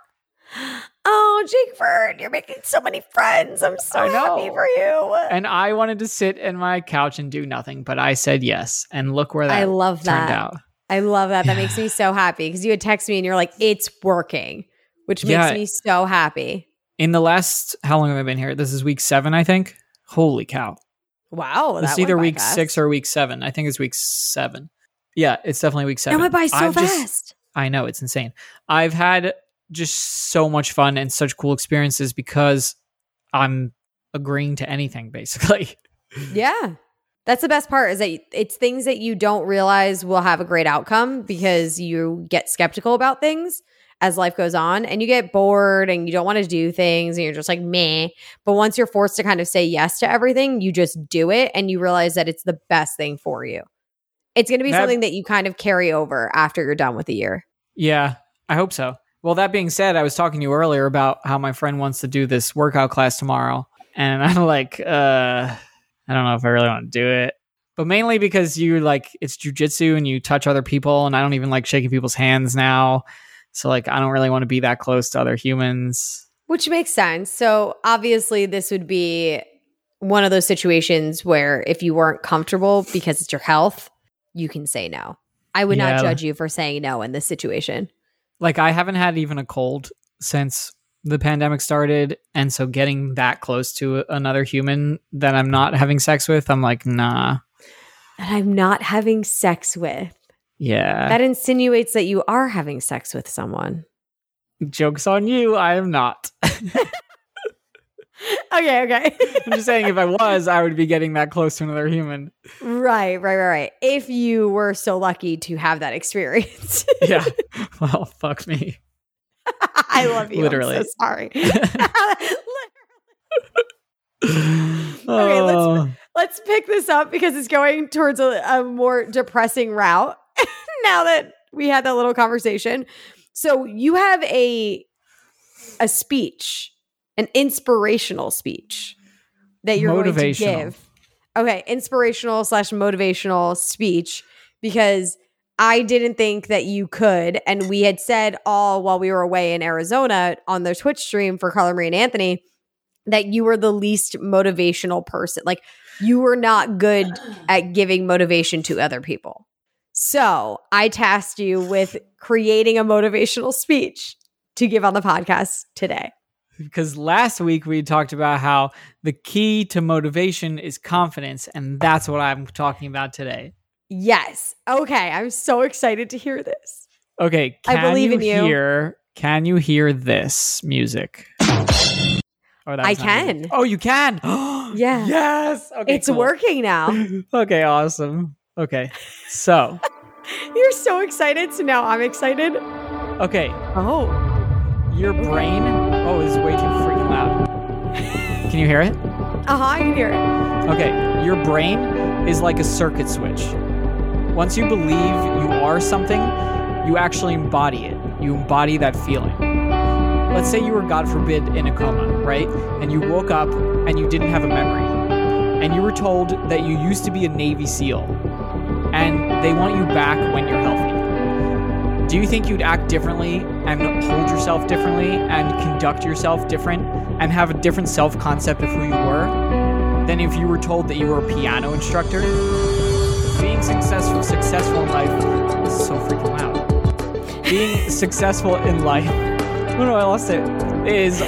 Speaker 1: Oh, Jake Fern, you're making so many friends. I'm so
Speaker 2: I know.
Speaker 1: happy for you.
Speaker 2: And I wanted to sit in my couch and do nothing, but I said yes. And look where that
Speaker 1: I love
Speaker 2: turned
Speaker 1: that.
Speaker 2: out.
Speaker 1: I love that. That
Speaker 2: Yeah.
Speaker 1: makes me so happy because you had texted me and you're like, it's working, which makes
Speaker 2: Yeah.
Speaker 1: me so happy.
Speaker 2: In the last, how long have I been here? This is week seven, I think. Holy cow.
Speaker 1: Wow.
Speaker 2: It's
Speaker 1: that
Speaker 2: either
Speaker 1: went by
Speaker 2: week
Speaker 1: fast.
Speaker 2: six or week seven. I think it's week seven. Yeah, it's definitely week seven.
Speaker 1: That went by so
Speaker 2: I've just-
Speaker 1: fast.
Speaker 2: I know, it's insane. I've had just so much fun and such cool experiences because I'm agreeing to anything, basically.
Speaker 1: Yeah. That's the best part is that it's things that you don't realize will have a great outcome because you get skeptical about things as life goes on and you get bored and you don't want to do things and you're just like, meh. But once you're forced to kind of say yes to everything, you just do it and you realize that it's the best thing for you. It's going to be
Speaker 2: That-
Speaker 1: something that you kind of carry over after you're done with the year.
Speaker 2: Yeah, I hope so. Well, that being said, I was talking to you earlier about how my friend wants to do this workout class tomorrow. And I'm like, uh, I don't know if I really want to do it. But mainly because you like, it's jujitsu and you touch other people. And I don't even like shaking people's hands now. So like, I don't really want to be that close to other humans.
Speaker 1: Which makes sense. So obviously this would be one of those situations where if you weren't comfortable because it's your health, you can say no. I would
Speaker 2: Yeah.
Speaker 1: not judge you for saying no in this situation.
Speaker 2: Like, I haven't had even a cold since the pandemic started. And so getting that close to another human that I'm not having sex with, I'm like, nah.
Speaker 1: That I'm not having sex with.
Speaker 2: Yeah.
Speaker 1: That insinuates that you are having sex with someone.
Speaker 2: Joke's on you. I am not.
Speaker 1: Okay, okay.
Speaker 2: I'm just saying if I was, I would be getting that close to another human.
Speaker 1: Right, right, right, right. If you were so lucky to have that experience.
Speaker 2: Yeah. Well, fuck me.
Speaker 1: I love you.
Speaker 2: Literally.
Speaker 1: I'm so sorry.
Speaker 2: Oh.
Speaker 1: Let's let's pick this up because it's going towards a, a more depressing route now that we had that little conversation. So you have a a speech, an inspirational speech that you're going to give. Okay, inspirational slash motivational speech, because I didn't think that you could. And we had said all while we were away in Arizona on the Twitch stream for Carla Marie and Anthony that you were the least motivational person. Like, you were not good at giving motivation to other people. So I tasked you with creating a motivational speech to give on the podcast today.
Speaker 2: Because last week we talked about how the key to motivation is confidence, and that's what I'm talking about today.
Speaker 1: Yes. Okay. I'm so excited to hear this.
Speaker 2: Okay. Can
Speaker 1: I believe
Speaker 2: you
Speaker 1: in you.
Speaker 2: Hear, can you hear this music? Oh,
Speaker 1: I can.
Speaker 2: Music. Oh, you can?
Speaker 1: Yeah.
Speaker 2: Yes. Okay,
Speaker 1: it's
Speaker 2: cool.
Speaker 1: working now.
Speaker 2: Okay, awesome. Okay. So.
Speaker 1: You're so excited. So now I'm excited.
Speaker 2: Okay.
Speaker 1: Oh.
Speaker 2: Your brain. Oh, this is way too freaking loud. Can you hear it?
Speaker 1: Uh-huh, I can hear it.
Speaker 2: Okay. Your brain is like a circuit switch. Once you believe you are something, you actually embody it. You embody that feeling. Let's say you were, God forbid, in a coma, right? And you woke up and you didn't have a memory. And you were told that you used to be a Navy SEAL. And they want you back when you're healthy. Do you think you'd act differently and hold yourself differently and conduct yourself different and have a different self-concept of who you were than if you were told that you were a piano instructor? Being successful, successful in life is so freaking loud. Being successful in life, oh no, I lost it, is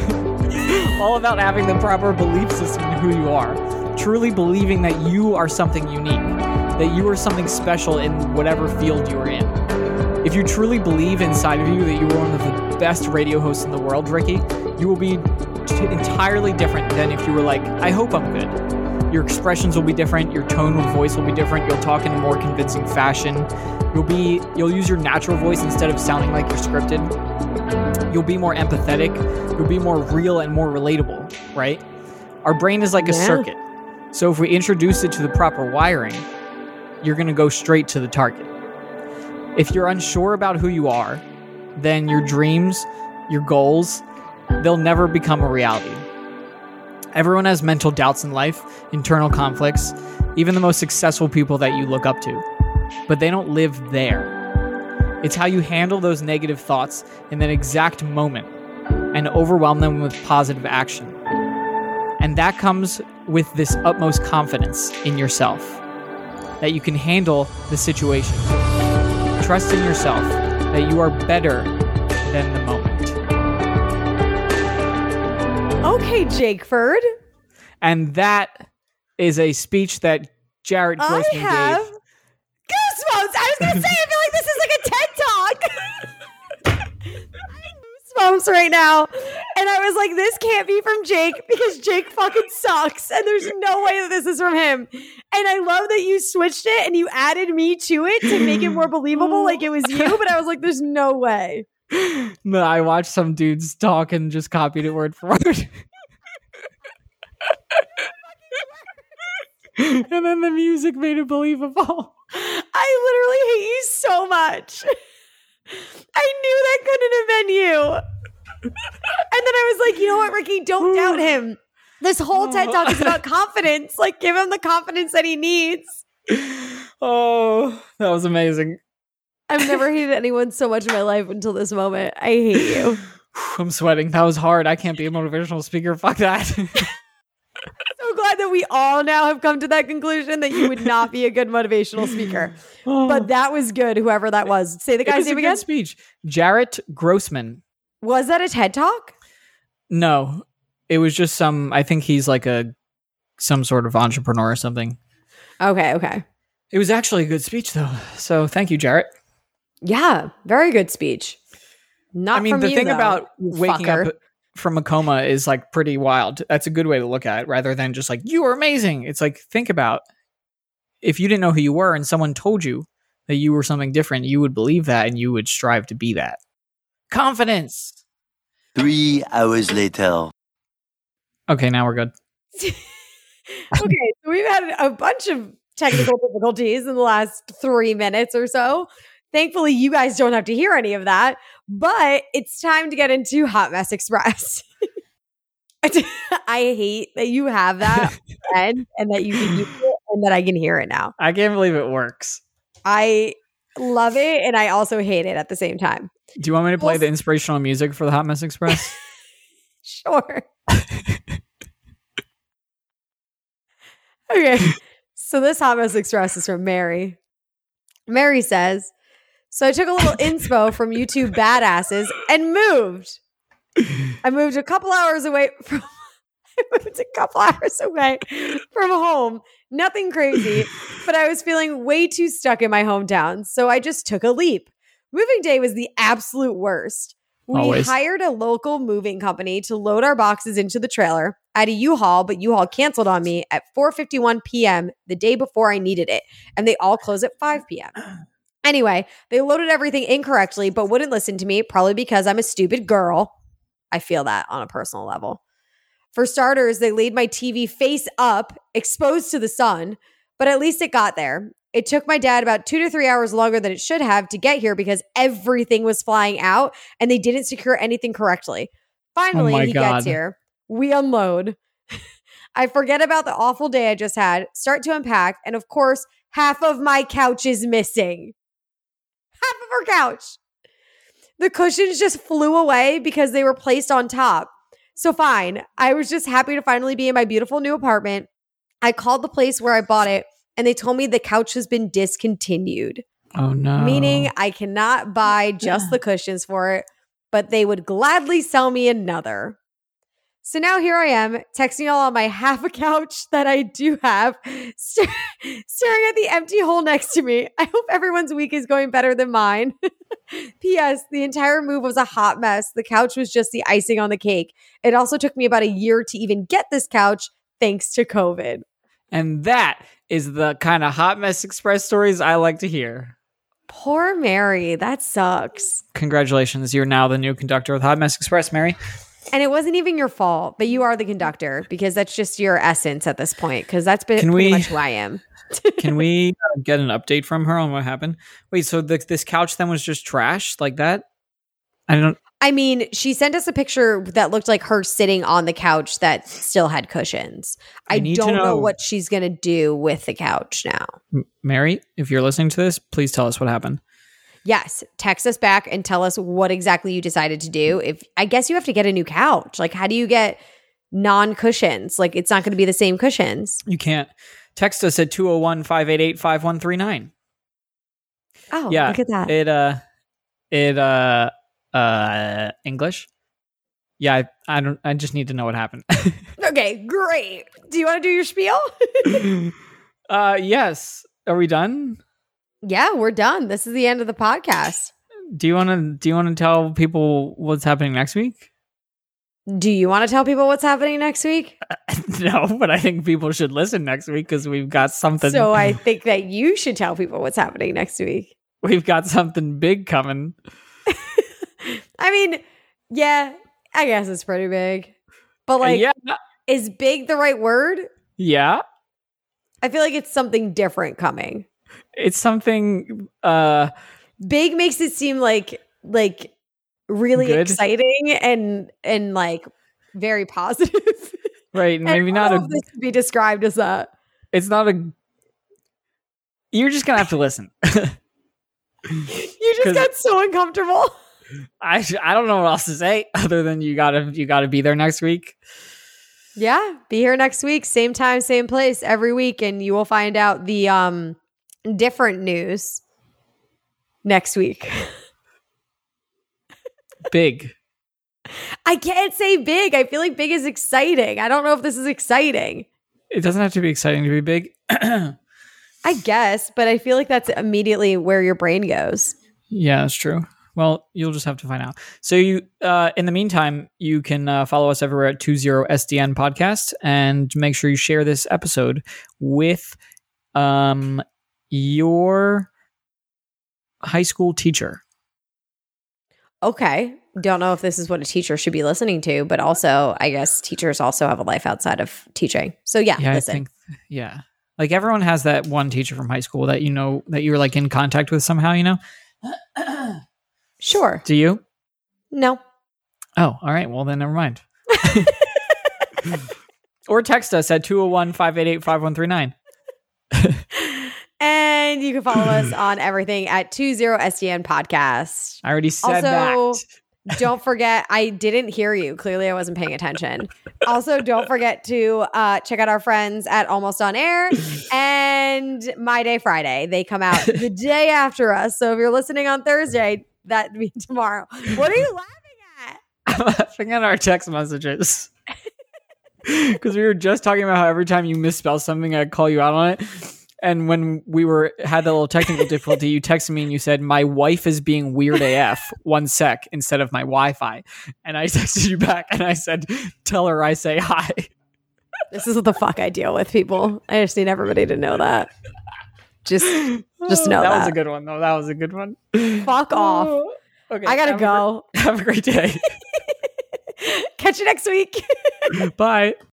Speaker 2: all about having the proper belief system in who you are. Truly believing that you are something unique, that you are something special in whatever field you're in. If you truly believe inside of you that you are one of the best radio hosts in the world, Ricky, you will be t- entirely different than if you were like, I hope I'm good. Your expressions will be different. Your tone of voice will be different. You'll talk in a more convincing fashion. You'll be, you'll use your natural voice instead of sounding like you're scripted. You'll be more empathetic. You'll be more real and more relatable, right? Our brain is like a
Speaker 1: yeah.
Speaker 2: circuit. So if we introduce it to the proper wiring, you're going to go straight to the target. If you're unsure about who you are, then your dreams, your goals, they'll never become a reality. Everyone has mental doubts in life, internal conflicts, even the most successful people that you look up to. But they don't live there. It's how you handle those negative thoughts in that exact moment and overwhelm them with positive action. And that comes with this utmost confidence in yourself, that you can handle the situation. Trust in yourself that you are better than the moment.
Speaker 1: Okay, Jakeford.
Speaker 2: And that is a speech that Jarrett Grossman
Speaker 1: I have
Speaker 2: gave.
Speaker 1: goosebumps. I was going to say, I feel like this is like a TED Talk. I have goosebumps right now. And I was like, this can't be from Jake because Jake fucking sucks. And there's no way that this is from him. And I love that you switched it and you added me to it to make it more believable like it was you. But I was like, there's no way.
Speaker 2: No, I watched some dudes talk and just copied it word for word. And then the music made it believable.
Speaker 1: I literally hate you so much. I knew that couldn't have been you. And then I was like, you know what, Ricky? Don't doubt him. This whole TED Talk is about confidence. Like, give him the confidence that he needs.
Speaker 2: Oh, that was amazing.
Speaker 1: I've never hated anyone so much in my life until this moment. I hate you.
Speaker 2: I'm sweating. That was hard. I can't be a motivational speaker. Fuck that.
Speaker 1: So glad that we all now have come to that conclusion that you would not be a good motivational speaker.
Speaker 2: Oh.
Speaker 1: But that was good, whoever that was. Say the guy's name again.
Speaker 2: Speech. Jarrett Grossman.
Speaker 1: Was that a TED Talk?
Speaker 2: No, it was just some, I think he's like a, some sort of entrepreneur or something.
Speaker 1: Okay, okay.
Speaker 2: It was actually a good speech though. So thank you, Jarrett.
Speaker 1: Yeah, very good speech. Not
Speaker 2: I mean,
Speaker 1: from
Speaker 2: the
Speaker 1: you,
Speaker 2: thing
Speaker 1: though,
Speaker 2: about
Speaker 1: you
Speaker 2: waking
Speaker 1: fucker.
Speaker 2: up from a coma is like pretty wild. That's a good way to look at it rather than just like, you are amazing. It's like, think about if you didn't know who you were and someone told you that you were something different, you would believe that and you would strive to be that. Confidence.
Speaker 3: Three hours later.
Speaker 2: Okay, now we're good.
Speaker 1: Okay, so we've had a bunch of technical difficulties in the last three minutes or so. Thankfully, you guys don't have to hear any of that, but it's time to get into Hot Mess Express. I hate that you have that and, and that you can use it and that I can hear it now.
Speaker 2: I can't believe it works.
Speaker 1: I love it and I also hate it at the same time.
Speaker 2: Do you want me to play
Speaker 1: Well,
Speaker 2: the inspirational music for the Hot Mess Express?
Speaker 1: Sure. Okay. So this Hot Mess Express is from Mary. Mary says, so I took a little inspo from YouTube badasses and moved. I moved a couple hours away from I moved a couple hours away from home. Nothing crazy, but I was feeling way too stuck in my hometown. So I just took a leap. Moving day was the absolute worst. We
Speaker 2: Always.
Speaker 1: hired a local moving company to load our boxes into the trailer. I had a U-Haul, but U-Haul canceled on me at four fifty-one p.m. the day before I needed it. And they all close at five p.m. Anyway, they loaded everything incorrectly, but wouldn't listen to me, probably because I'm a stupid girl. I feel that on a personal level. For starters, they laid my T V face up, exposed to the sun, but at least it got there. It took my dad about two to three hours longer than it should have to get here because everything was flying out and they didn't secure anything correctly. Finally,
Speaker 2: Oh my
Speaker 1: he
Speaker 2: God.
Speaker 1: gets here. We unload. I forget about the awful day I just had, start to unpack, and of course, half of my couch is missing. Half of her couch. The cushions just flew away because they were placed on top. So fine, I was just happy to finally be in my beautiful new apartment. I called the place where I bought it and they told me the couch has been discontinued.
Speaker 2: Oh no.
Speaker 1: Meaning I cannot buy just the cushions for it, but they would gladly sell me another. So now here I am, texting y'all on my half a couch that I do have, st- staring at the empty hole next to me. I hope everyone's week is going better than mine. P S. The entire move was a hot mess. The couch was just the icing on the cake. It also took me about a year to even get this couch, thanks to COVID.
Speaker 2: And that is the kind of Hot Mess Express stories I like to hear.
Speaker 1: Poor Mary. That sucks.
Speaker 2: Congratulations. You're now the new conductor of Hot Mess Express, Mary.
Speaker 1: And it wasn't even your fault, but you are the conductor because that's just your essence at this point. Because that's been
Speaker 2: Can
Speaker 1: pretty
Speaker 2: we-
Speaker 1: much who I am.
Speaker 2: Can we uh, get an update from her on what happened? Wait, so the, this couch then was just trash like that? I don't...
Speaker 1: I mean, she sent us a picture that looked like her sitting on the couch that still had cushions. I,
Speaker 2: I need to
Speaker 1: don't know.
Speaker 2: know-
Speaker 1: what she's going to do with the couch now.
Speaker 2: M- Mary, if you're listening to this, please tell us what happened.
Speaker 1: Yes, text us back and tell us what exactly you decided to do. If I guess you have to get a new couch. Like, how do you get non-cushions? Like, it's not going to be the same cushions.
Speaker 2: You can't. Text us at two oh one, five eight eight, five one three nine.
Speaker 1: Oh,
Speaker 2: Yeah,
Speaker 1: look at that.
Speaker 2: It, uh, it, uh, uh, English? Yeah, I, I don't, I just need to know what happened.
Speaker 1: Okay, great. Do you want to do your spiel?
Speaker 2: uh, yes. Are we done?
Speaker 1: Yeah, we're done. This is the end of the podcast.
Speaker 2: Do you want to, do you want to tell people what's happening next week?
Speaker 1: Do you want to tell people what's happening next week?
Speaker 2: No, but I think people should listen next week because we've got something.
Speaker 1: So I think that you should tell people what's happening next week.
Speaker 2: We've got something big coming.
Speaker 1: I mean, yeah, I guess it's pretty big. But like,
Speaker 2: yeah,
Speaker 1: is big the right word?
Speaker 2: yeah,
Speaker 1: I feel like it's something different coming.
Speaker 2: it's something. Uh,
Speaker 1: Big makes it seem like like really
Speaker 2: Good.
Speaker 1: exciting and and like very positive.
Speaker 2: right,
Speaker 1: And
Speaker 2: maybe
Speaker 1: I
Speaker 2: not
Speaker 1: don't
Speaker 2: a.
Speaker 1: know if this could be described as that.
Speaker 2: It's not a. You're just gonna have to listen.
Speaker 1: You just
Speaker 2: 'Cause-
Speaker 1: got so uncomfortable.
Speaker 2: I I don't know what else to say other than you gotta you gotta be there next week.
Speaker 1: Yeah, be here next week, same time, same place every week, and you will find out the um different news next week.
Speaker 2: Big.
Speaker 1: I can't say big. I feel like big is exciting. I don't know if this is exciting.
Speaker 2: It doesn't have to be exciting to be big.
Speaker 1: I guess, but I feel like that's immediately where your brain goes.
Speaker 2: Yeah, that's true. Well, you'll just have to find out. So you, uh, in the meantime, you can uh, follow us everywhere at two zero S D N Podcast, and make sure you share this episode with um your high school teacher.
Speaker 1: Okay. don't know if this is what a teacher should be listening to, but also I guess teachers also have a life outside of teaching. So yeah,
Speaker 2: Yeah,
Speaker 1: listen.
Speaker 2: I think, yeah. Like everyone has that one teacher from high school that you know that you're like in contact with somehow, you know?
Speaker 1: Sure.
Speaker 2: Do you?
Speaker 1: No.
Speaker 2: Oh, all right. Well, then never mind. Or text us at two oh one, five eight eight, five one three nine.
Speaker 1: And you can follow us on everything at two zero S D N Podcast.
Speaker 2: I already said
Speaker 1: Also,
Speaker 2: that.
Speaker 1: Don't forget, I didn't hear you. Clearly, I wasn't paying attention. Also, don't forget to uh, check out our friends at Almost On Air and My Day Friday. They come out the day after us. So if you're listening on Thursday, that'd be tomorrow. What are you laughing at?
Speaker 2: I'm laughing at our text messages. Because we were just talking about how every time you misspell something, I'd call you out on it. And when we were had that little technical difficulty, you texted me and you said, my wife is being weird A F, one sec, instead of my Wi-Fi. And I texted you back and I said, tell her I say hi.
Speaker 1: This is what the fuck I deal with, people. I just need everybody to know that. Just just know
Speaker 2: that.
Speaker 1: that.
Speaker 2: was a good one, though. That was a good one.
Speaker 1: Fuck off.
Speaker 2: Okay,
Speaker 1: I gotta
Speaker 2: have
Speaker 1: go.
Speaker 2: A, have a great day.
Speaker 1: Catch you next week.
Speaker 2: Bye.